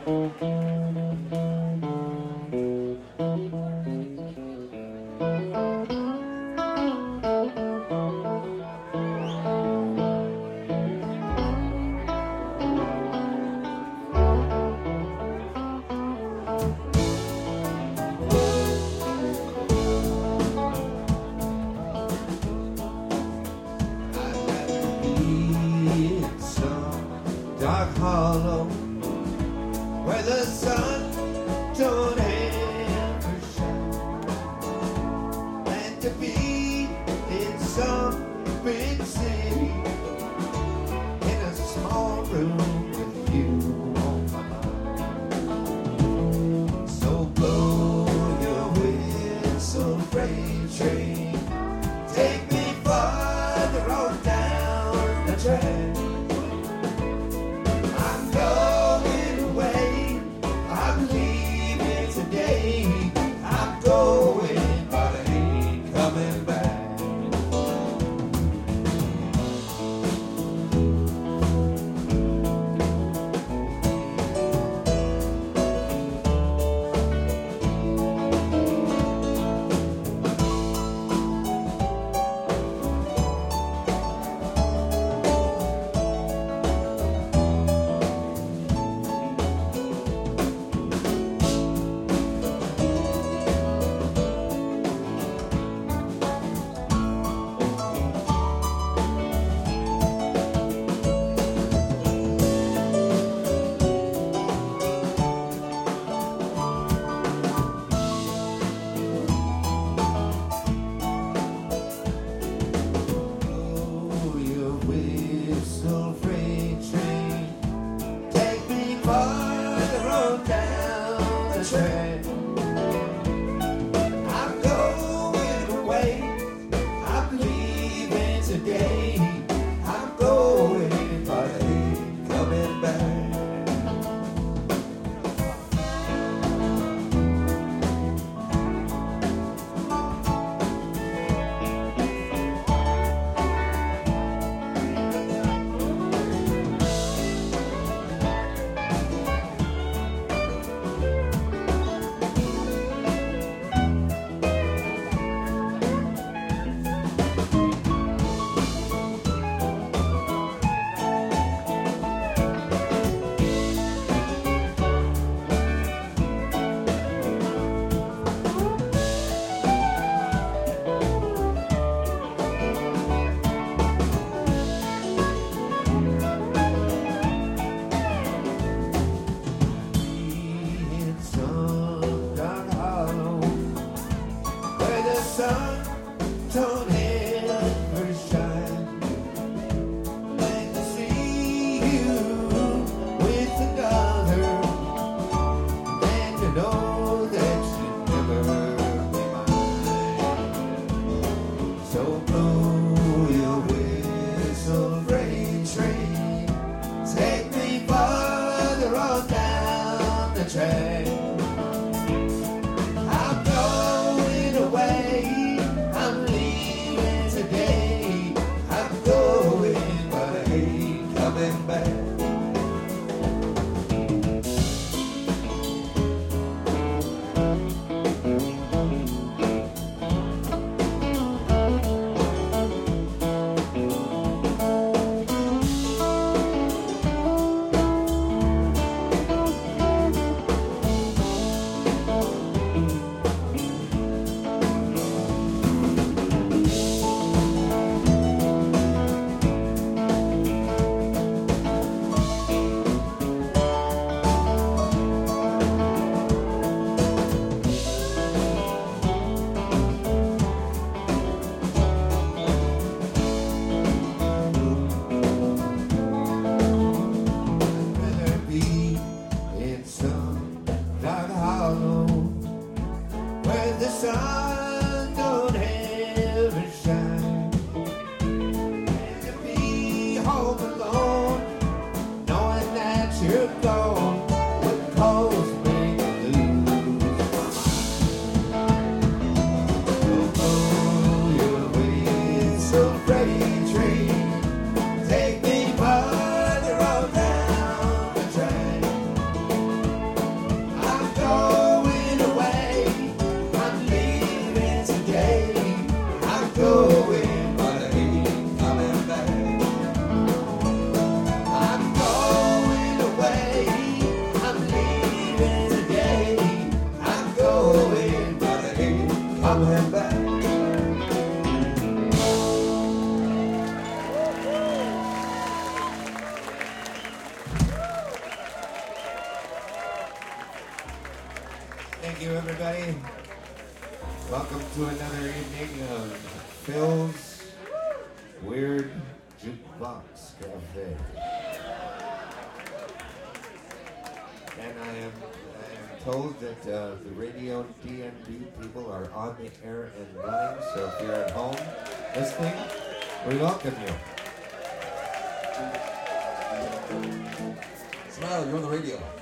Dark hollow where the sun don't ever shine, and to be in some big city in a small room with you on my mind. So blow your whistle, freight train, take me farther on down the track. Thank you, everybody. Welcome to another evening of Phil's Weird Jukebox Cafe. And I am told that the radio DNB people are on the air and running, so if you're at home listening, we welcome you. Smile, you're on the radio.